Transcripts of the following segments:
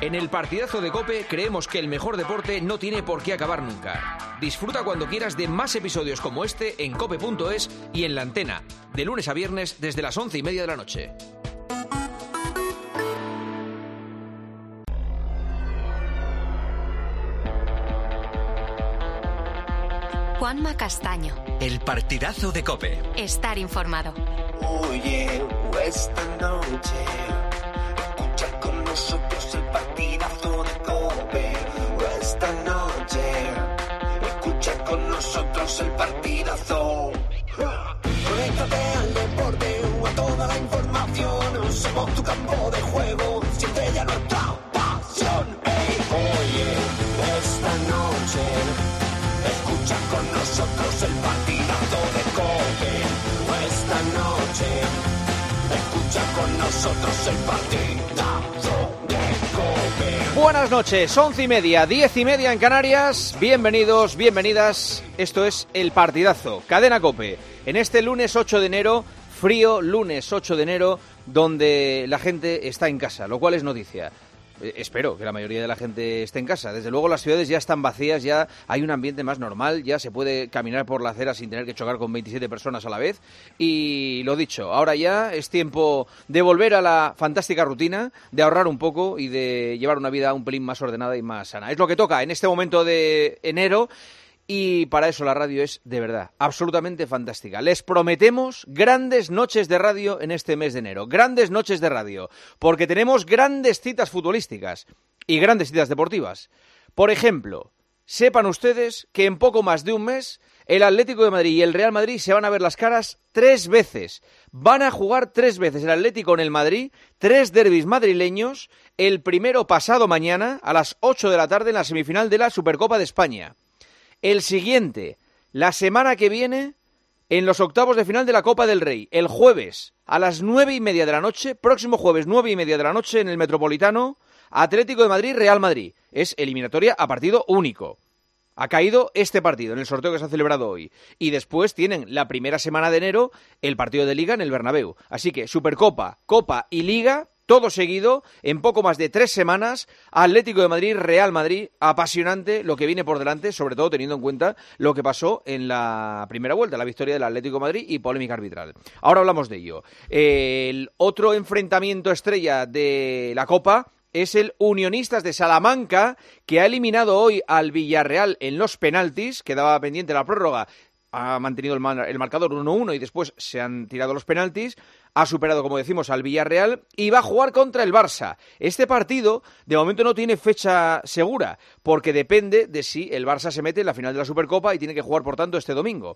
En el partidazo de COPE creemos que el mejor deporte no tiene por qué acabar nunca. Disfruta cuando quieras de más episodios como este en cope.es y en La Antena, de lunes a viernes desde las 11:30 de la noche. Juanma Castaño. El partidazo de COPE. Estar informado. Oye, esta noche escucha con nosotros el partidazo de COPE. Esta noche escucha con nosotros el partidazo. Conéctate al deporte o a toda la información. Somos tu campo de juego, siempre ya nuestra pasión. Hey, oye, esta noche escucha con nosotros el partidazo de COPE. Esta noche escucha con nosotros el partidazo de COPE. Buenas noches, 11:30, 10:30 en Canarias. Bienvenidos, bienvenidas. Esto es El Partidazo, Cadena COPE. En este lunes 8 de enero, frío lunes 8 de enero, donde la gente está en casa, lo cual es noticia. Espero que la mayoría de la gente esté en casa. Desde luego las ciudades ya están vacías, ya hay un ambiente más normal, ya se puede caminar por la acera sin tener que chocar con 27 personas a la vez. Y lo dicho, ahora ya es tiempo de volver a la fantástica rutina, de ahorrar un poco y de llevar una vida un pelín más ordenada y más sana. Es lo que toca en este momento de enero. Y para eso la radio es, de verdad, absolutamente fantástica. Les prometemos grandes noches de radio en este mes de enero. Grandes noches de radio, porque tenemos grandes citas futbolísticas y grandes citas deportivas. Por ejemplo, sepan ustedes que en poco más de un mes el Atlético de Madrid y el Real Madrid se van a ver las caras 3 veces. Van a jugar 3 veces el Atlético en el Madrid, 3 derbis madrileños, el primero pasado mañana a las 8 de la tarde en la semifinal de la Supercopa de España. El siguiente, la semana que viene, en los octavos de final de la Copa del Rey, el jueves a las 9:30 de la noche, próximo jueves 9:30 de la noche en el Metropolitano, Atlético de Madrid, Real Madrid. Es eliminatoria a partido único. Ha caído este partido en el sorteo que se ha celebrado hoy. Y después tienen la primera semana de enero el partido de Liga en el Bernabéu. Así que Supercopa, Copa y Liga, todo seguido, en poco más de 3 semanas, Atlético de Madrid, Real Madrid, apasionante lo que viene por delante, sobre todo teniendo en cuenta lo que pasó en la primera vuelta, la victoria del Atlético de Madrid y polémica arbitral. Ahora hablamos de ello. El otro enfrentamiento estrella de la Copa es el Unionistas de Salamanca, que ha eliminado hoy al Villarreal en los penaltis, quedaba pendiente la prórroga. Ha mantenido el marcador 1-1 y después se han tirado los penaltis. Ha superado, como decimos, al Villarreal y va a jugar contra el Barça. Este partido, de momento, no tiene fecha segura, porque depende de si el Barça se mete en la final de la Supercopa y tiene que jugar, por tanto, este domingo.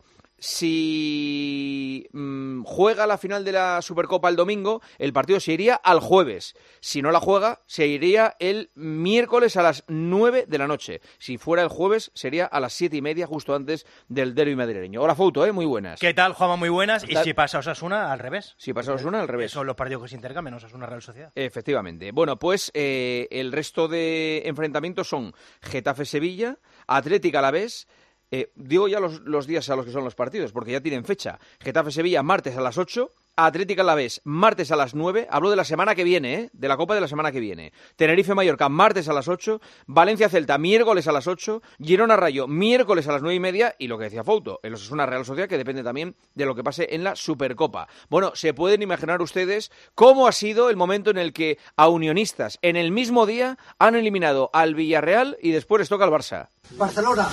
Si juega la final de la Supercopa el domingo, el partido se iría al jueves. Si no la juega, se iría el miércoles a las 9 de la noche. Si fuera el jueves, sería a las 7:30, justo antes del derbi madrileño. Hola, Fouto, muy buenas. ¿Qué tal, Juanma? Muy buenas. ¿Y si pasa Osasuna, al revés? Si pasa Osasuna, al revés. Son los partidos que se intercambian, Osasuna Real Sociedad. Efectivamente. Bueno, pues el resto de enfrentamientos son Getafe-Sevilla, Atlético-Alavés. Digo ya los días a los que son los partidos, porque ya tienen fecha. Getafe-Sevilla, martes a las 8. Atlético-Alavés, martes a las 9. Hablo de la semana que viene, de la Copa de la semana que viene. Tenerife-Mallorca, martes a las 8. Valencia-Celta, miércoles a las 8. Girona-Rayo, miércoles a las 9:30. Y lo que decía Fouto, el Osasuna Real Sociedad, que depende también de lo que pase en la Supercopa. Bueno, se pueden imaginar ustedes cómo ha sido el momento en el que a Unionistas, en el mismo día, han eliminado al Villarreal y después les toca al Barça. Barcelona.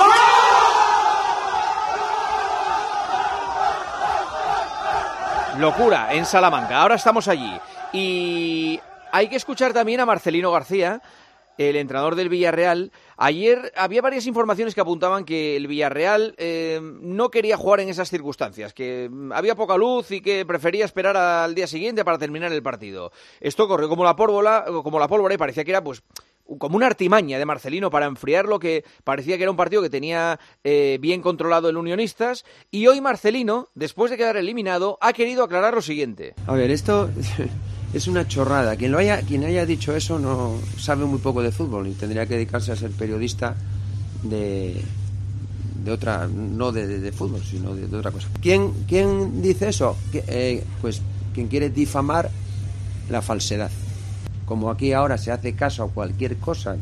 Locura en Salamanca, ahora estamos allí. Y hay que escuchar también a Marcelino García, el entrenador del Villarreal. Ayer había varias informaciones que apuntaban que el Villarreal no quería jugar en esas circunstancias, que había poca luz y que prefería esperar al día siguiente para terminar el partido. Esto corrió como la pólvora y parecía que era pues como una artimaña de Marcelino para enfriar lo que parecía que era un partido que tenía bien controlado el Unionistas. Y hoy Marcelino, después de quedar eliminado, ha querido aclarar lo siguiente. A ver, esto es una chorrada. Quien haya dicho eso no sabe muy poco de fútbol y tendría que dedicarse a ser periodista de otra, no de fútbol, sino de otra cosa. ¿Quién dice eso? Pues quien quiere difamar la falsedad. como aquí ahora se hace caso a cualquier cosa,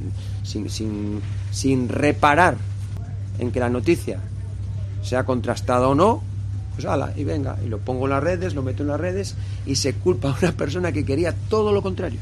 sin reparar en que la noticia sea contrastada o no, pues ala, y venga, y lo pongo en las redes, lo meto en las redes, y se culpa a una persona que quería todo lo contrario.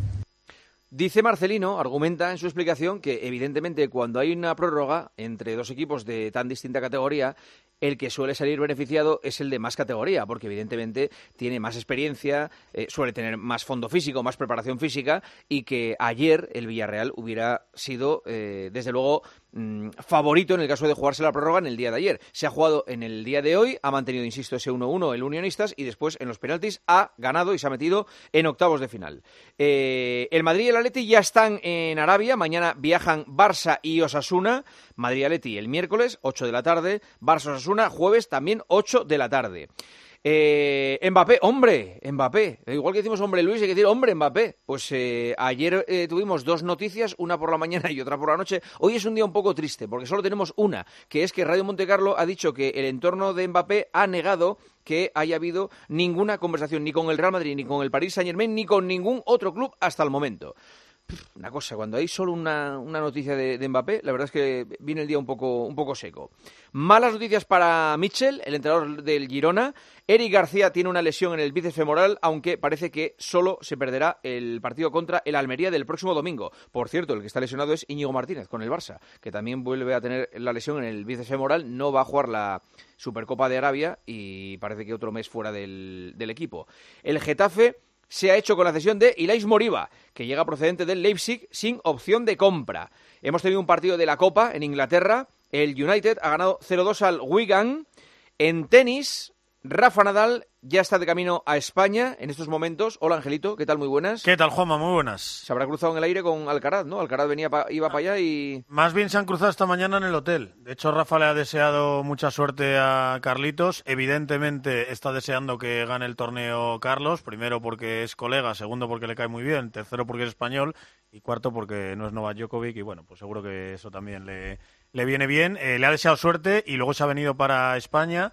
Dice Marcelino, argumenta en su explicación que evidentemente cuando hay una prórroga entre dos equipos de tan distinta categoría, el que suele salir beneficiado es el de más categoría, porque evidentemente tiene más experiencia, suele tener más fondo físico, más preparación física, y que ayer el Villarreal hubiera sido, desde luego, favorito en el caso de jugarse la prórroga en el día de ayer. Se ha jugado en el día de hoy, ha mantenido, insisto, ese 1-1 el Unionistas, y después en los penaltis ha ganado y se ha metido en octavos de final. El Madrid y el Atleti ya están en Arabia, mañana viajan Barça y Osasuna, Madrid y Atleti el miércoles, 8 de la tarde, Barça-Osasuna, jueves también 8 de la tarde. Mbappé, igual que decimos hombre Luis, hay que decir hombre Mbappé. Pues ayer tuvimos dos noticias, una por la mañana y otra por la noche. Hoy es un día un poco triste, porque solo tenemos una, que es que Radio Montecarlo ha dicho que el entorno de Mbappé ha negado que haya habido ninguna conversación ni con el Real Madrid, ni con el Paris Saint-Germain, ni con ningún otro club hasta el momento. Una cosa, cuando hay solo una noticia de Mbappé, la verdad es que viene el día un poco seco. Malas noticias para Mitchell, el entrenador del Girona. Eric García tiene una lesión en el bíceps femoral, aunque parece que solo se perderá el partido contra el Almería del próximo domingo. Por cierto, el que está lesionado es Íñigo Martínez, con el Barça, que también vuelve a tener la lesión en el bíceps femoral. No va a jugar la Supercopa de Arabia y parece que otro mes fuera del equipo. El Getafe se ha hecho con la cesión de Ilais Moriba, que llega procedente del Leipzig sin opción de compra. Hemos tenido un partido de la Copa en Inglaterra. El United ha ganado 0-2 al Wigan. En tenis, Rafa Nadal ya está de camino a España en estos momentos. Hola, Angelito, ¿qué tal? Muy buenas. ¿Qué tal, Juanma? Muy buenas. Se habrá cruzado en el aire con Alcaraz, ¿no? Alcaraz iba para allá y... Más bien se han cruzado esta mañana en el hotel. De hecho, Rafa le ha deseado mucha suerte a Carlitos. Evidentemente está deseando que gane el torneo Carlos. Primero porque es colega, segundo porque le cae muy bien, tercero porque es español y cuarto porque no es Novak Djokovic. Y bueno, pues seguro que eso también le viene bien. Le ha deseado suerte y luego se ha venido para España.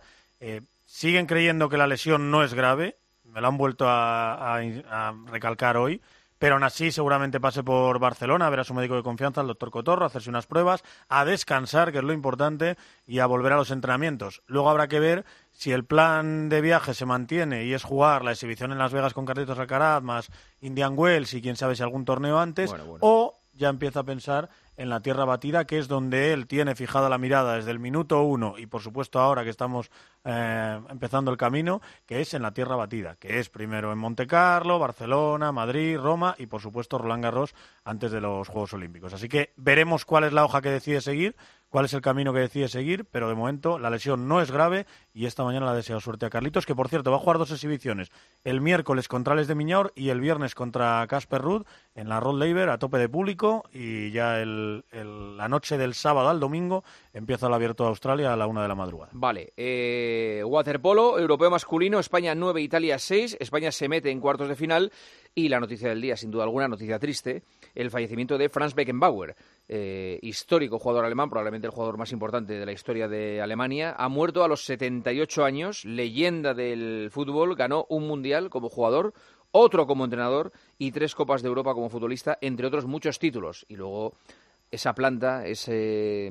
Siguen creyendo que la lesión no es grave, me lo han vuelto a recalcar hoy, pero aún así seguramente pase por Barcelona a ver a su médico de confianza, el doctor Cotorro, a hacerse unas pruebas, a descansar, que es lo importante, y a volver a los entrenamientos. Luego habrá que ver si el plan de viaje se mantiene y es jugar la exhibición en Las Vegas con Carlitos Alcaraz, más Indian Wells y quién sabe si algún torneo antes, bueno. O ya empieza a pensar en la tierra batida, que es donde él tiene fijada la mirada desde el minuto 1 y por supuesto ahora que estamos empezando el camino, que es en la tierra batida, que es primero en Montecarlo, Barcelona, Madrid, Roma y por supuesto Roland Garros antes de los Juegos Olímpicos. Así que veremos cuál es la hoja que decide seguir, cuál es el camino que decide seguir, pero de momento la lesión no es grave y esta mañana le deseo suerte a Carlitos, que por cierto va a jugar dos exhibiciones, el miércoles contra Les de Miñor y el viernes contra Casper Ruud en la Rod Laver a tope de público, y ya la noche del sábado al domingo empieza el Abierto de Australia a la 1 de la madrugada. Vale, waterpolo, europeo masculino, España 9, Italia 6, España se mete en cuartos de final, y la noticia del día, sin duda alguna, noticia triste, el fallecimiento de Franz Beckenbauer, histórico jugador alemán, probablemente el jugador más importante de la historia de Alemania, ha muerto a los 78 años, leyenda del fútbol, ganó un mundial como jugador, otro como entrenador y 3 Copas de Europa como futbolista, entre otros muchos títulos. Y luego esa planta, ese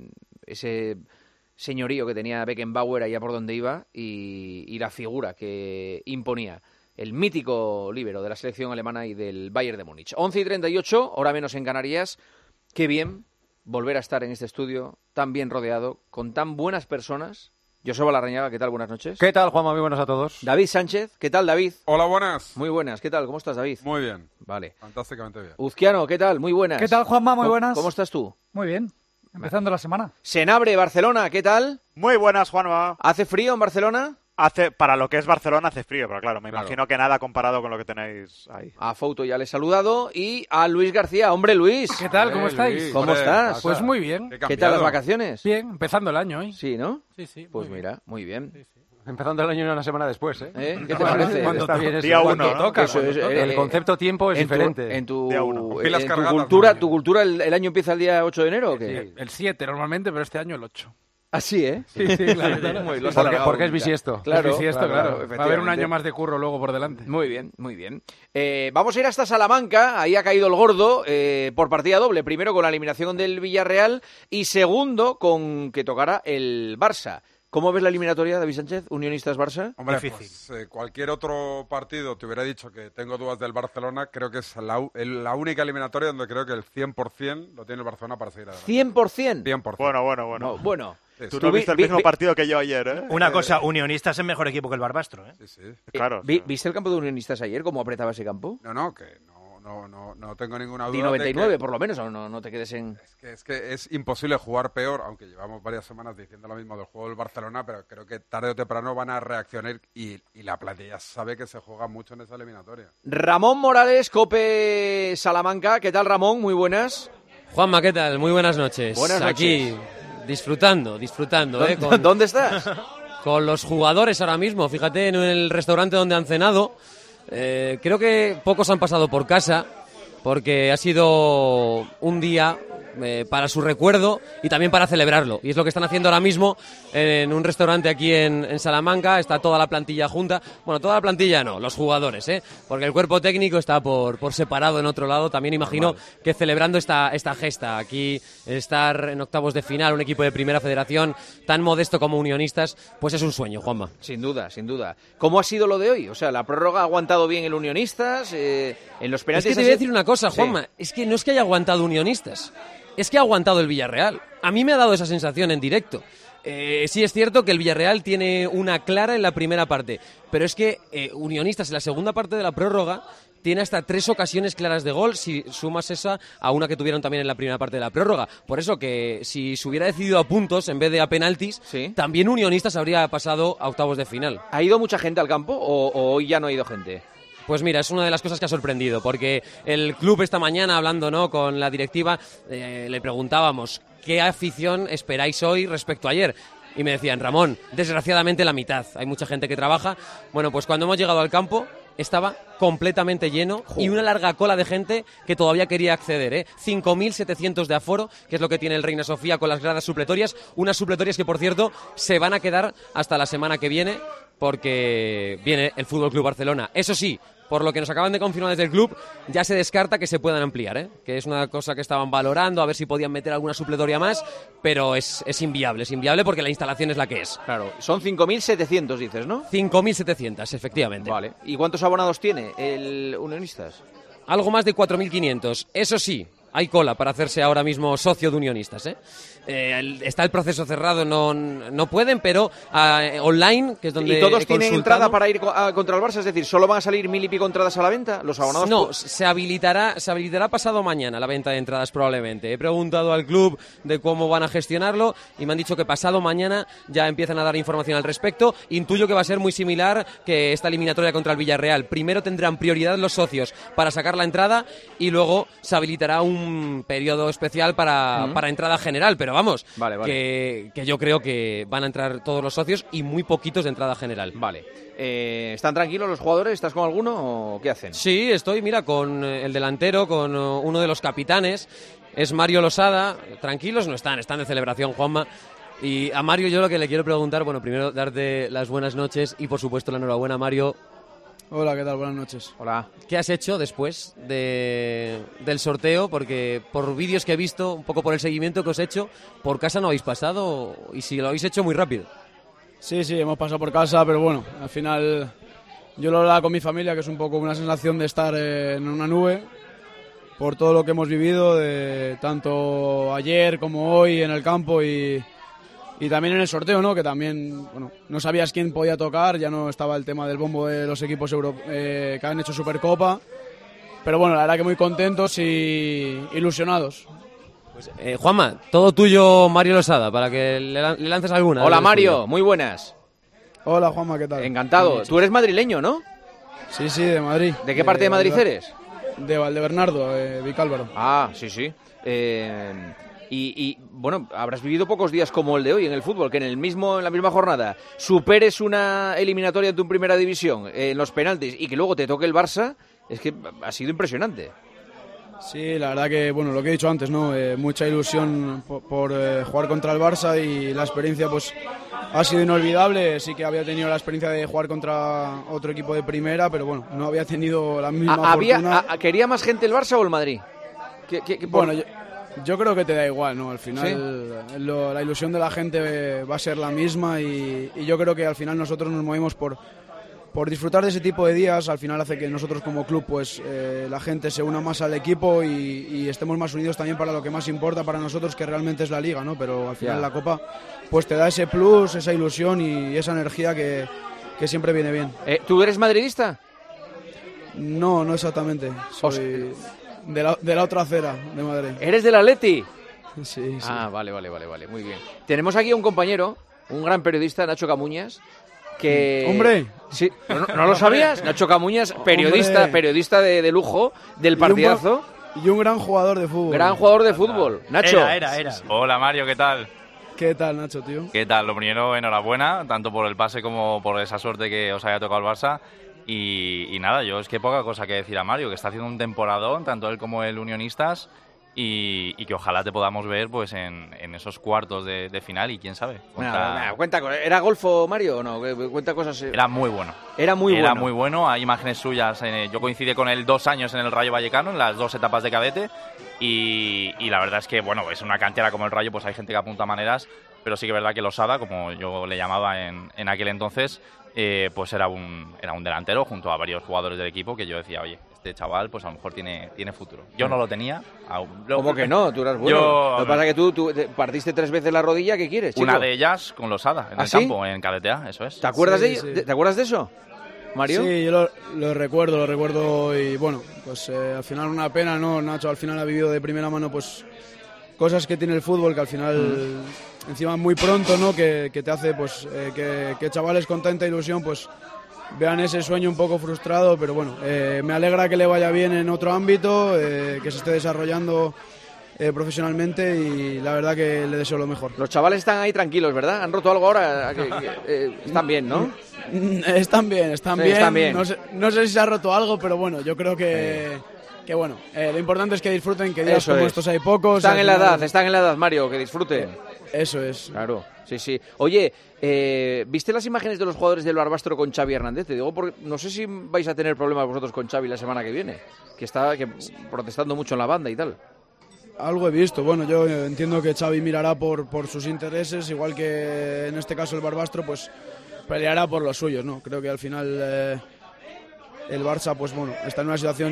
señorío que tenía Beckenbauer allá por donde iba y la figura que imponía. El mítico líbero de la selección alemana y del Bayern de Múnich. 11:38, hora menos en Canarias. Qué bien volver a estar en este estudio, tan bien rodeado, con tan buenas personas. Joseba Larrañaga, ¿qué tal? Buenas noches. ¿Qué tal, Juanma? Muy buenas a todos. David Sánchez, ¿qué tal, David? Hola, buenas. Muy buenas, ¿qué tal? ¿Cómo estás, David? Muy bien. Vale. Fantásticamente bien. Uzquiano, ¿qué tal? Muy buenas. ¿Qué tal, Juanma? Muy buenas. ¿Cómo estás tú? Muy bien. Empezando la semana. Senabre, Barcelona, ¿qué tal? Muy buenas, Juanma. ¿Hace frío en Barcelona? Para lo que es Barcelona hace frío, pero claro, me imagino que nada comparado con lo que tenéis ahí. A Fouto ya le he saludado y a Luis García. Hombre, Luis. ¿Qué tal? ¿Cómo estáis? Luis, ¿cómo estás? Pues muy bien. ¿Qué tal las vacaciones? Bien, empezando el año hoy. Sí, ¿no? Sí. Pues mira, muy bien. Sí. Empezando el año una semana después, ¿eh? ¿Qué te parece? Está bien día eso. 1, ¿no? Toca, el concepto tiempo es diferente. En tu cultura el año empieza el día 8 de enero o qué? Sí, el 7 normalmente, pero este año el 8. Así, ¿eh? Sí, claro. Porque es bisiesto. Claro, claro. Va a haber un efectivamente. año más de curro luego por delante. Muy bien, muy bien. Vamos a ir hasta Salamanca, ahí ha caído el gordo por partida doble. Primero con la eliminación del Villarreal y segundo con que tocara el Barça. ¿Cómo ves la eliminatoria, David Sánchez? ¿Unionistas-Barça? Hombre, Difícil. pues, cualquier otro partido te hubiera dicho que tengo dudas del Barcelona. Creo que es la única eliminatoria donde creo que el 100% lo tiene el Barcelona para seguir adelante. ¿100%? 100%. Bueno. Bueno. Sí, Tú no viste el mismo partido que yo ayer, ¿eh? Una cosa, Unionistas es mejor equipo que el Barbastro, ¿eh? Sí. Claro. ¿Viste el campo de Unionistas ayer? ¿Cómo apretaba ese campo? No, que no tengo ninguna duda. Di 99, por lo menos, o no te quedes en... Es que es imposible jugar peor, aunque llevamos varias semanas diciendo lo mismo del juego del Barcelona, pero creo que tarde o temprano van a reaccionar y la plantilla sabe que se juega mucho en esa eliminatoria. Ramón Morales, COPE Salamanca. ¿Qué tal, Ramón? Muy buenas. Juanma, ¿qué tal? Muy buenas noches. Buenas noches. Aquí, disfrutando. ¿Dónde estás? Con los jugadores ahora mismo. Fíjate, en el restaurante donde han cenado. Creo que pocos han pasado por casa, porque ha sido un día para su recuerdo y también para celebrarlo. Y es lo que están haciendo ahora mismo en un restaurante aquí en Salamanca. Está toda la plantilla junta. Bueno, toda la plantilla no, los jugadores, porque el cuerpo técnico está por separado en otro lado. También imagino que celebrando esta gesta. Aquí estar en octavos de final, un equipo de primera federación tan modesto como Unionistas, pues es un sueño, Juanma. Sin duda, sin duda. ¿Cómo ha sido lo de hoy? O sea, la prórroga ha aguantado bien el Unionistas, en los penaltis... Es que te voy a decir una cosa, Juanma. Sí. Es que no es que haya aguantado Unionistas, es que ha aguantado el Villarreal. A mí me ha dado esa sensación en directo. Sí es cierto que el Villarreal tiene una clara en la primera parte, pero es que Unionistas en la segunda parte de la prórroga tiene hasta 3 ocasiones claras de gol, si sumas esa a una que tuvieron también en la primera parte de la prórroga. Por eso que si se hubiera decidido a puntos en vez de a penaltis, ¿sí? También Unionistas habría pasado a octavos de final. ¿Ha ido mucha gente al campo o hoy ya no ha ido gente? Pues mira, es una de las cosas que ha sorprendido, porque el club esta mañana, hablando con la directiva, le preguntábamos ¿qué afición esperáis hoy respecto a ayer? Y me decían, Ramón, desgraciadamente la mitad. Hay mucha gente que trabaja. Bueno, pues cuando hemos llegado al campo estaba completamente lleno y una larga cola de gente que todavía quería acceder, 5.700 de aforo, que es lo que tiene el Reina Sofía con las gradas supletorias, unas supletorias que, por cierto, se van a quedar hasta la semana que viene, porque viene el Fútbol Club Barcelona. Eso sí, por lo que nos acaban de confirmar desde el club, ya se descarta que se puedan ampliar, que es una cosa que estaban valorando, a ver si podían meter alguna supletoria más, pero es inviable porque la instalación es la que es. Claro, son 5.700, dices, ¿no? 5.700, efectivamente. Vale. ¿Y cuántos abonados tiene el Unionistas? Algo más de 4.500. Eso sí, hay cola para hacerse ahora mismo socio de Unionistas, está el proceso cerrado, no pueden, pero online, que es donde... ¿Y todos tienen entrada para ir contra el Barça? Es decir, ¿solo van a salir 1.000 y pico entradas a la venta? ¿Los abonados? No, se habilitará pasado mañana la venta de entradas probablemente. He preguntado al club de cómo van a gestionarlo y me han dicho que pasado mañana ya empiezan a dar información al respecto. Intuyo que va a ser muy similar que esta eliminatoria contra el Villarreal. Primero tendrán prioridad los socios para sacar la entrada y luego se habilitará un periodo especial para entrada general, pero vamos, vale. Que yo creo que van a entrar todos los socios y muy poquitos de entrada general. Vale. ¿Están tranquilos los jugadores? ¿Estás con alguno o qué hacen? Sí, estoy, mira, con el delantero, con uno de los capitanes, es Mario Losada. Tranquilos no están de celebración, Juanma. Y a Mario yo lo que le quiero preguntar, bueno, primero darte las buenas noches y por supuesto la enhorabuena, Mario. Hola, ¿qué tal? Buenas noches. Hola. ¿Qué has hecho después del sorteo? Porque por vídeos que he visto, un poco por el seguimiento que os he hecho, por casa no habéis pasado y si lo habéis hecho muy rápido. Sí, hemos pasado por casa, pero bueno, al final yo lo hablaba con mi familia, que es un poco una sensación de estar en una nube por todo lo que hemos vivido, de tanto ayer como hoy en el campo y también en el sorteo, ¿no? Que también, bueno, no sabías quién podía tocar, ya no estaba el tema del bombo de los equipos que han hecho Supercopa, pero bueno, la verdad que muy contentos y ilusionados. Pues, Juanma, todo tuyo, Mario Losada, para que le lances alguna. Hola, Mario, muy buenas. Hola, Juanma, ¿qué tal? Encantado. Tú eres madrileño, ¿no? Sí, de Madrid. ¿De qué parte de Madrid eres? De Valdebernardo, Vicálvaro. Ah, sí. Y bueno, habrás vivido pocos días como el de hoy en el fútbol, que en la misma jornada superes una eliminatoria de tu primera división en los penaltis y que luego te toque el Barça, es que ha sido impresionante. Sí, la verdad que, bueno, lo que he dicho antes, ¿no? Mucha ilusión por jugar contra el Barça y la experiencia, pues, ha sido inolvidable. Sí que había tenido la experiencia de jugar contra otro equipo de primera, pero bueno, no había tenido la misma fortuna. ¿Quería más gente el Barça o el Madrid? Bueno, yo creo que te da igual, ¿no? Al final la ilusión de la gente va a ser la misma y yo creo que al final nosotros nos movemos por disfrutar de ese tipo de días. Al final hace que nosotros como club pues la gente se una más al equipo y estemos más unidos también para lo que más importa para nosotros, que realmente es la Liga, ¿no? Pero al final la Copa pues te da ese plus, esa ilusión y esa energía que siempre viene bien. ¿Tú eres madridista? No exactamente. Soy de la otra acera de Madrid. ¿Eres del Atleti? Sí. Ah, vale, muy bien. Tenemos aquí a un compañero, un gran periodista, Nacho Camuñas, que... ¡Hombre! Sí, ¿no lo sabías? Nacho Camuñas, periodista de lujo del Partidazo. Y un gran jugador de fútbol. Gran jugador de fútbol. Nacho. Era. Hola, Mario, ¿qué tal? ¿Qué tal, Nacho, tío? ¿Qué tal? Lo primero, enhorabuena, tanto por el pase como por esa suerte que os haya tocado el Barça. Y nada, yo es que poca cosa que decir a Mario, que está haciendo un temporadón, tanto él como el Unionistas, y que ojalá te podamos ver pues en esos cuartos de final y quién sabe. Cuenta, ¿era golfo Mario o no? Cuenta cosas. Era muy bueno. Era muy bueno, hay imágenes suyas. Yo coincidí con él 2 años en el Rayo Vallecano, en las 2 etapas de cadete, y la verdad es que, bueno, es una cantera como el Rayo, pues hay gente que apunta maneras, pero sí que es verdad que Losada, como yo le llamaba en aquel entonces, pues era un delantero junto a varios jugadores del equipo que yo decía, oye, este chaval pues a lo mejor tiene futuro. Yo no lo tenía. ¿Cómo que no? Tú eras bueno. Lo que pasa es que tú partiste 3 veces la rodilla, ¿qué quieres, chico? Una de ellas con Losada, en el campo, en cadetea, eso es. ¿Te acuerdas sí. ¿Te acuerdas de eso, Mario? Sí, yo lo recuerdo y bueno, pues al final una pena, ¿no? Nacho al final ha vivido de primera mano pues cosas que tiene el fútbol que al final... Encima muy pronto, ¿no? Que te hace pues que chavales con tanta ilusión pues vean ese sueño un poco frustrado, pero bueno, me alegra que le vaya bien en otro ámbito, que se esté desarrollando profesionalmente y la verdad que le deseo lo mejor. Los chavales están ahí tranquilos, ¿verdad? ¿Han roto algo ahora? Están bien, ¿no? Están bien. No sé si se ha roto algo, pero bueno, yo creo que bueno, lo importante es que disfruten, que días como estos hay pocos. Están en la edad, Mario, que disfruten. Eso es. Claro, sí. Oye, ¿viste las imágenes de los jugadores del Barbastro con Xavi Hernández? Te digo porque no sé si vais a tener problemas vosotros con Xavi la semana que viene, que está protestando mucho en la banda y tal. Algo he visto. Bueno, yo entiendo que Xavi mirará por sus intereses, igual que en este caso el Barbastro, pues peleará por los suyos, ¿no? Creo que al final... el Barça, pues bueno, está en una situación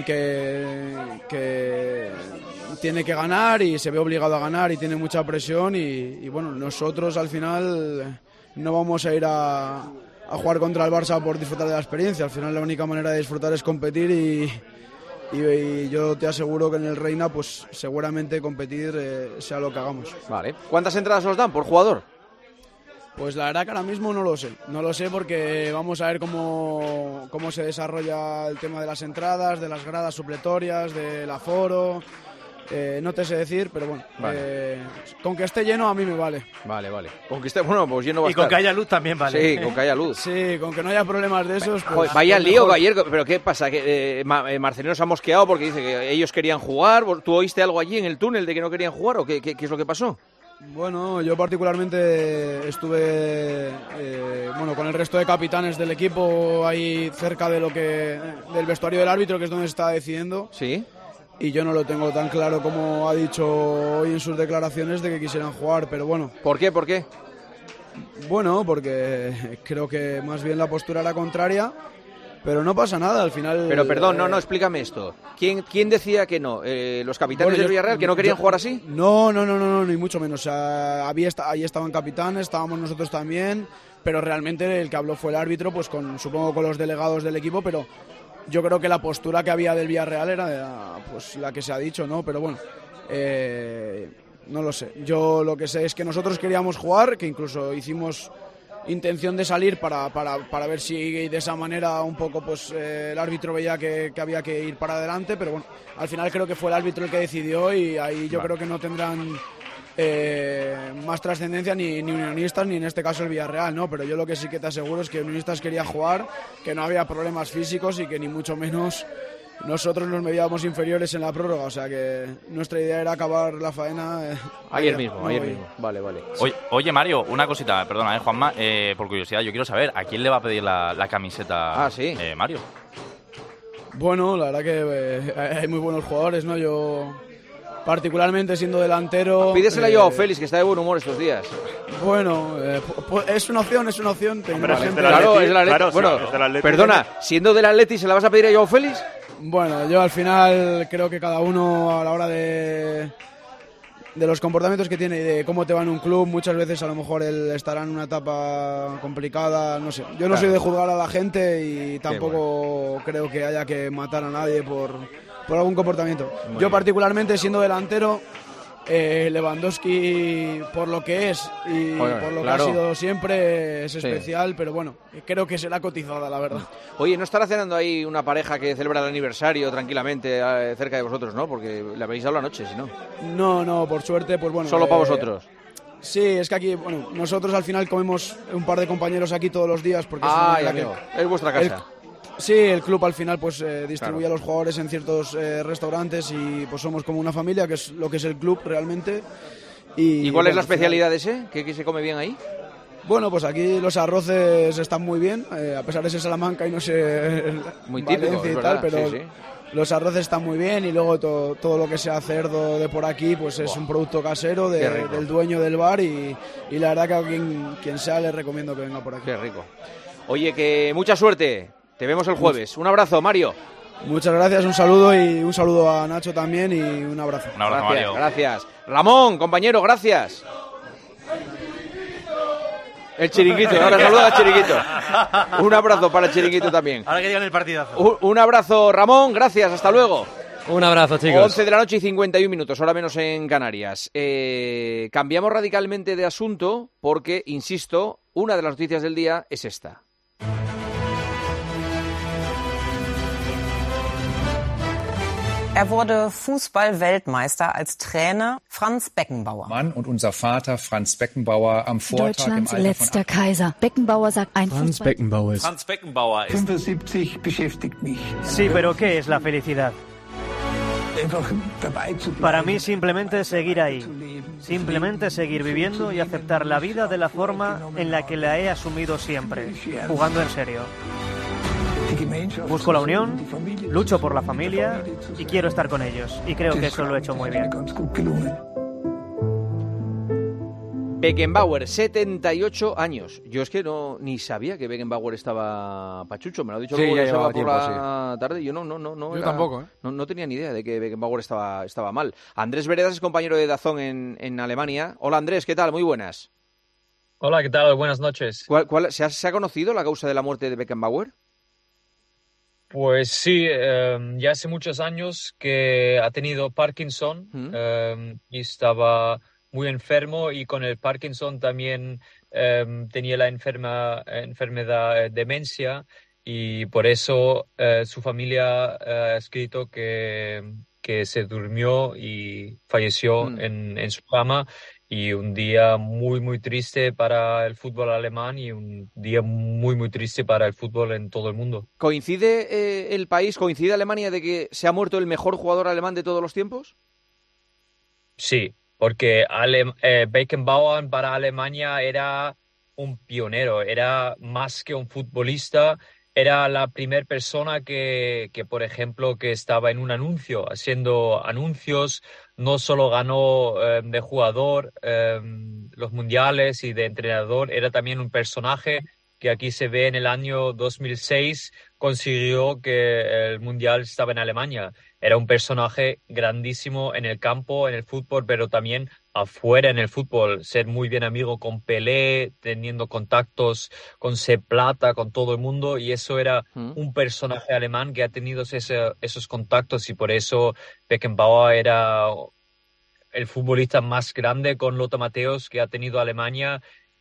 que tiene que ganar y se ve obligado a ganar y tiene mucha presión y bueno, nosotros al final no vamos a ir a jugar contra el Barça por disfrutar de la experiencia. Al final la única manera de disfrutar es competir y yo te aseguro que en el Reina pues seguramente competir sea lo que hagamos. Vale. ¿Cuántas entradas os dan por jugador? Pues la verdad que ahora mismo no lo sé porque vamos a ver cómo se desarrolla el tema de las entradas, de las gradas supletorias, del aforo, no te sé decir, pero bueno, vale. Con que esté lleno a mí me vale. Vale. Con que esté, bueno, pues lleno va a estar. Y con que haya luz también vale. Sí, con que haya luz. Sí, con que no haya problemas de esos. Pues, joder, vaya lío ayer, pero ¿qué pasa? Que Marcelino se ha mosqueado porque dice que ellos querían jugar. ¿Tú oíste algo allí en el túnel de que no querían jugar o qué es lo que pasó? Bueno, yo particularmente estuve con el resto de capitanes del equipo ahí cerca del vestuario del árbitro, que es donde se está decidiendo. Sí. Y yo no lo tengo tan claro como ha dicho hoy en sus declaraciones de que quisieran jugar, pero bueno. ¿Por qué? Bueno, porque creo que más bien la postura era contraria. Pero no pasa nada, al final... Pero perdón, no, explícame esto. ¿Quién decía que no? ¿Los capitanes del Villarreal que no querían jugar así? No, ni mucho menos. O sea, ahí estaban capitanes, estábamos nosotros también, pero realmente el que habló fue el árbitro, pues supongo con los delegados del equipo, pero yo creo que la postura que había del Villarreal era pues la que se ha dicho, ¿no? Pero bueno, no lo sé. Yo lo que sé es que nosotros queríamos jugar, que incluso hicimos... intención de salir para ver si de esa manera un poco pues el árbitro veía que había que ir para adelante, pero bueno, al final creo que fue el árbitro el que decidió y ahí yo creo que no tendrán más trascendencia ni Unionistas ni en este caso el Villarreal, ¿no? Pero yo lo que sí que te aseguro es que Unionistas quería jugar, que no había problemas físicos y que ni mucho menos nosotros nos medíamos inferiores en la prórroga, o sea que nuestra idea era acabar la faena ayer mismo. Vale. Oye, Mario, una cosita, perdona, Juanma, por curiosidad, yo quiero saber, ¿a quién le va a pedir la camiseta Mario? Bueno, la verdad que hay muy buenos jugadores, ¿no? Yo, particularmente siendo delantero... Pídesela yo a Félix, que está de buen humor estos días. Bueno, es una opción. Hombre, claro, es del Atleti. Bueno, perdona, siendo del Atleti, ¿se la vas a pedir a Joao Félix? Bueno, yo al final creo que cada uno a la hora de los comportamientos que tiene y de cómo te va en un club, muchas veces a lo mejor él estará en una etapa complicada, no sé. Yo no soy de juzgar a la gente y tampoco creo que haya que matar a nadie por algún comportamiento. Yo particularmente, siendo delantero, Lewandowski, por lo que es y por lo que ha sido siempre, es especial, pero bueno, creo que será cotizada, la verdad. Oye, ¿no estará cenando ahí una pareja que celebra el aniversario tranquilamente cerca de vosotros, no? Porque le habéis dado la noche, si no. No, por suerte, pues bueno. ¿Solo para vosotros? Sí, es que aquí, bueno, nosotros al final comemos un par de compañeros aquí todos los días porque es vuestra casa. Sí, el club al final pues distribuye a los jugadores en ciertos restaurantes y pues somos como una familia, que es lo que es el club realmente. ¿Y cuál es la especialidad de ese? ¿Qué se come bien ahí? Bueno, pues aquí los arroces están muy bien, a pesar de ser Salamanca y no ser muy típico y tal, pero los arroces están muy bien y luego todo lo que sea cerdo de por aquí pues es un producto casero del dueño del bar y la verdad que a quien sea le recomiendo que venga por aquí. Qué rico. Oye, que mucha suerte. Te vemos el jueves. Un abrazo, Mario. Muchas gracias, un saludo y un saludo a Nacho también y un abrazo. Un abrazo, Mario. Gracias. Ramón, compañero, gracias. El Chiringuito, ahora saluda al Chiringuito. Un abrazo para el Chiringuito también. Ahora que digan el partidazo. Un abrazo, Ramón, gracias, hasta luego. Un abrazo, chicos. 11 de la noche y 51 minutos, hora menos en Canarias. Cambiamos radicalmente de asunto porque, insisto, una de las noticias del día es esta. Er wurde Fußball-Weltmeister als Trainer Franz Beckenbauer. Mann und unser Vater Franz Beckenbauer am Vortag Deutschlands im Alter letzter Kaiser. Beckenbauer sagt ein Franz Beckenbauer ist. Franz Beckenbauer ist 75 beschäftigt mich. Sí, pero ¿qué es la felicidad? Para mí simplemente seguir ahí, simplemente seguir viviendo y aceptar la vida de la forma en la que la he asumido siempre, jugando en serio. Busco la unión, lucho por la familia y quiero estar con ellos. Y creo que eso lo he hecho muy bien. Beckenbauer, 78 años. Yo es que ni sabía que Beckenbauer estaba pachucho. Me lo ha dicho luego por la tarde. Yo Yo tampoco, ¿eh? No tenía ni idea de que Beckenbauer estaba mal. Andrés Veredas es compañero de Dazón en Alemania. Hola Andrés, ¿qué tal? Muy buenas. Hola, ¿qué tal? Buenas noches. ¿Se ha conocido la causa de la muerte de Beckenbauer? Pues sí, ya hace muchos años que ha tenido Parkinson y estaba muy enfermo, y con el Parkinson también tenía la enfermedad demencia, y por eso su familia ha escrito que se durmió y falleció en su cama. Y un día muy, muy triste para el fútbol alemán y un día muy, muy triste para el fútbol en todo el mundo. ¿Coincide coincide Alemania de que se ha muerto el mejor jugador alemán de todos los tiempos? Sí, porque Beckenbauer para Alemania era un pionero, era más que un futbolista. Era la primera persona que, por ejemplo, que estaba en un anuncio, haciendo anuncios. No solo ganó de jugador los mundiales y de entrenador, era también un personaje que aquí se ve en el año 2006, consiguió que el mundial estaba en Alemania. Era un personaje grandísimo en el campo, en el fútbol, pero también afuera en el fútbol. Ser muy bien amigo con Pelé, teniendo contactos con Sepp Blatter, con todo el mundo, y eso era un personaje alemán que ha tenido esos contactos, y por eso Beckenbauer era el futbolista más grande con Lothar Matthäus que ha tenido Alemania.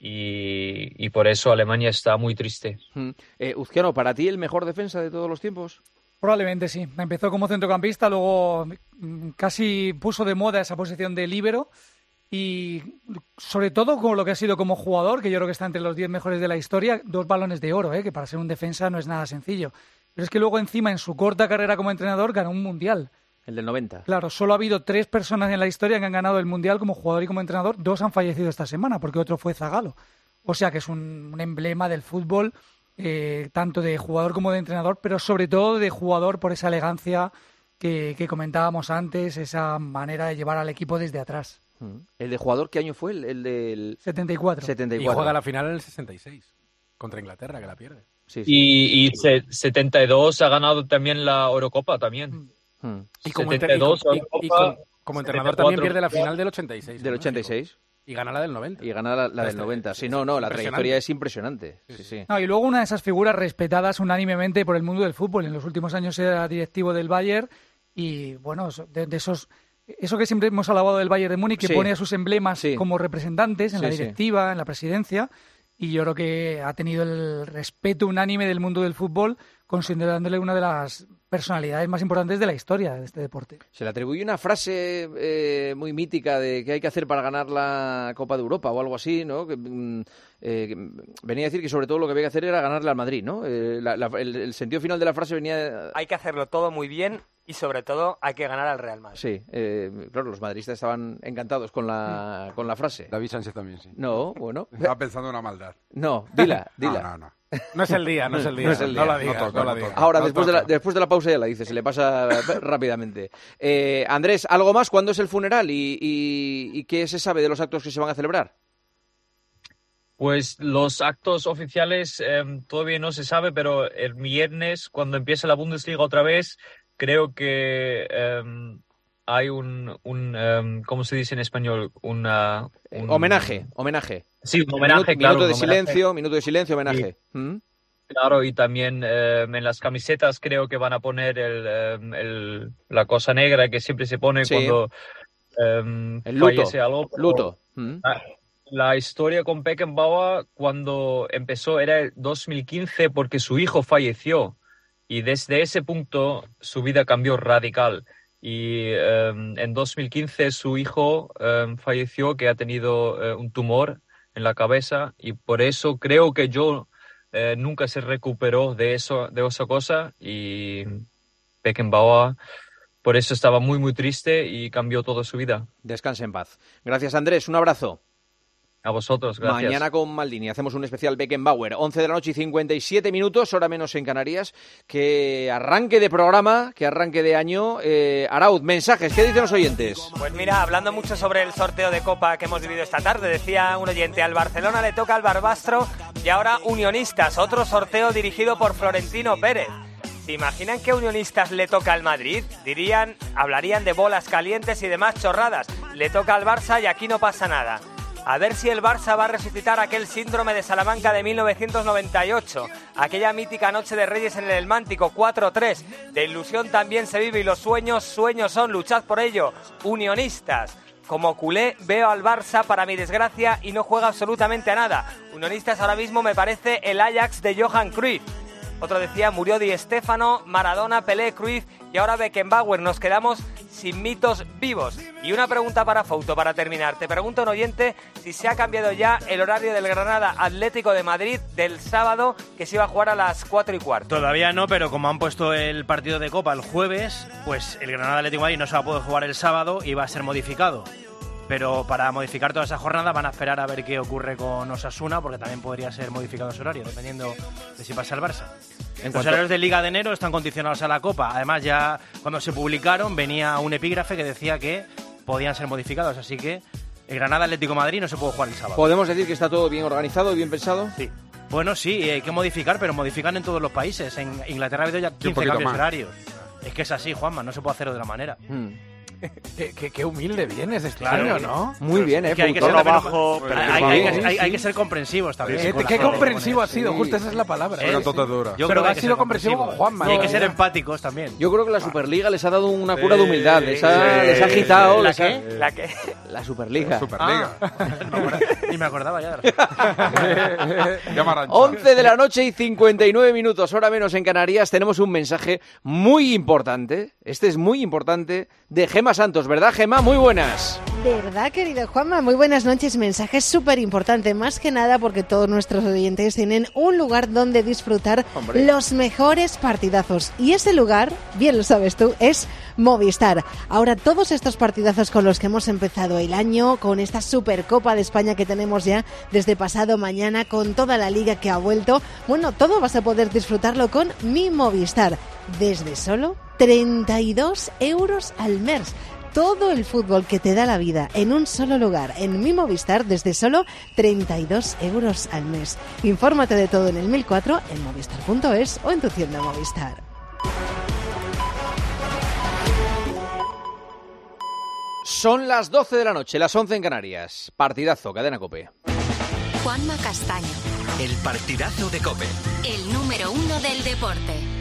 Y por eso Alemania está muy triste. Uzquiano, ¿para ti el mejor defensa de todos los tiempos? Probablemente sí. Empezó como centrocampista, luego casi puso de moda esa posición de líbero, y sobre todo con lo que ha sido como jugador, que yo creo que está entre los 10 mejores de la historia, 2 balones de oro, que para ser un defensa no es nada sencillo. Pero es que luego encima en su corta carrera como entrenador ganó un Mundial. El del 90. Claro, solo ha habido 3 personas en la historia que han ganado el Mundial como jugador y como entrenador. 2 han fallecido esta semana, porque otro fue Zagallo. O sea que es un emblema del fútbol, tanto de jugador como de entrenador, pero sobre todo de jugador por esa elegancia que comentábamos antes, esa manera de llevar al equipo desde atrás. ¿El de jugador qué año fue? El del 74. Y juega la final en el 66, contra Inglaterra, que la pierde. Sí. Y 72 ha ganado también la Eurocopa también. Y como, 72, como entrenador también pierde la final del 86. Del 86. Y gana la del 90. Y gana la del 90. Sí, no, la trayectoria es impresionante. Sí. No, y luego una de esas figuras respetadas unánimemente por el mundo del fútbol. En los últimos años era directivo del Bayern y, bueno, de esos... Eso que siempre hemos alabado del Bayern de Múnich, que pone a sus emblemas como representantes en la directiva, en la presidencia, y yo creo que ha tenido el respeto unánime del mundo del fútbol, considerándole una de las personalidades más importantes de la historia de este deporte. Se le atribuye una frase muy mítica de qué hay que hacer para ganar la Copa de Europa o algo así, ¿no? Que venía a decir que sobre todo lo que había que hacer era ganarle al Madrid, ¿no? El sentido final de la frase venía... Hay que hacerlo todo muy bien y sobre todo hay que ganar al Real Madrid. Sí, claro, los madridistas estaban encantados con la frase. David Sánchez también, sí. No, bueno... Estaba pensando en una maldad. No, dila. No. No es el día. No la digas. Ahora, después de la pausa ya la dice, se le pasa rápidamente. Andrés, ¿algo más? ¿Cuándo es el funeral y qué se sabe de los actos que se van a celebrar? Pues los actos oficiales todavía no se sabe, pero el viernes, cuando empiece la Bundesliga otra vez, creo que hay un ¿cómo se dice en español? Un homenaje. Sí, un homenaje, claro. Minuto de silencio, homenaje. Sí. Claro, y también en las camisetas creo que van a poner la cosa negra que siempre se pone cuando el luto, fallece algo. Luto. La historia con Beckenbauer cuando empezó era el 2015 porque su hijo falleció y desde ese punto su vida cambió radical. Y en 2015 su hijo falleció, que ha tenido un tumor en la cabeza, y por eso creo que nunca se recuperó de esa cosa, y Beckenbauer por eso estaba muy muy triste y cambió toda su vida. Descanse en paz. Gracias, Andrés, un abrazo. A vosotros, gracias. Mañana con Maldini hacemos un especial Beckenbauer, 11 de la noche y 57 minutos, hora menos en Canarias. Que arranque de programa, que arranque de año. Arauz, mensajes, ¿qué dicen los oyentes? Pues mira, hablando mucho sobre el sorteo de Copa que hemos vivido esta tarde, decía un oyente, al Barcelona le toca al Barbastro y ahora Unionistas, otro sorteo dirigido por Florentino Pérez. ¿Se imaginan que Unionistas le toca al Madrid? Hablarían de bolas calientes y demás chorradas. Le toca al Barça y aquí no pasa nada. A ver si el Barça va a resucitar aquel síndrome de Salamanca de 1998, aquella mítica noche de Reyes en el Elmántico, 4-3. De ilusión también se vive y los sueños son, luchad por ello, Unionistas. Como culé veo al Barça para mi desgracia y no juega absolutamente a nada. Unionistas ahora mismo me parece el Ajax de Johan Cruyff. Otro decía, murió Di Stéfano, Maradona, Pelé, Cruyff y ahora Beckenbauer. Nos quedamos sin mitos vivos. Y una pregunta para Fouto, para terminar. Te pregunta un oyente si se ha cambiado ya el horario del Granada Atlético de Madrid del sábado, que se iba a jugar a las 4:15. Todavía no, pero como han puesto el partido de Copa el jueves, pues el Granada Atlético de Madrid no se va a poder jugar el sábado y va a ser modificado. Pero para modificar toda esa jornada van a esperar a ver qué ocurre con Osasuna, porque también podría ser modificado su horario, dependiendo de si pasa el Barça. Los horarios de Liga de enero están condicionados a la Copa. Además, ya cuando se publicaron venía un epígrafe que decía que podían ser modificados, así que el Granada Atlético de Madrid no se puede jugar el sábado. ¿Podemos decir que está todo bien organizado y bien pensado? Sí. Bueno, sí, hay que modificar, pero modifican en todos los países. En Inglaterra ha habido ya 15 cambios horarios. Es que es así, Juanma, no se puede hacer de otra manera. Qué humilde vienes este año, ¿no? Muy bien, hay que ser comprensivos también. Qué comprensivo ha sido, justo esa es la palabra. Yo creo que ha sido comprensivo con Juanma. Y hay que ser empáticos también. Yo creo que la Superliga les ha dado una cura de humildad, les ha agitado. ¿La qué? La Superliga. Ni me acordaba ya. 11 de la noche y 59 minutos, hora menos en Canarias. Tenemos un mensaje muy importante, este es muy importante, de Gemma Santos, ¿verdad, Gemma? Muy buenas. ¿Verdad, querido Juanma? Muy buenas noches. Mensaje súper importante, más que nada porque todos nuestros oyentes tienen un lugar donde disfrutar los mejores partidazos. Y ese lugar, bien lo sabes tú, es Movistar. Ahora, todos estos partidazos con los que hemos empezado el año, con esta Supercopa de España que tenemos ya desde pasado mañana, con toda la liga que ha vuelto, bueno, todo vas a poder disfrutarlo con Mi Movistar. Desde solo 32 euros al mes. Todo el fútbol que te da la vida en un solo lugar, en Mi Movistar, desde solo 32 euros al mes. Infórmate de todo en el 1004, en movistar.es o en tu tienda Movistar. Son las 12 de la noche, las 11 en Canarias. Partidazo, Cadena COPE. Juanma Castaño. El partidazo de COPE. El número 1 del deporte.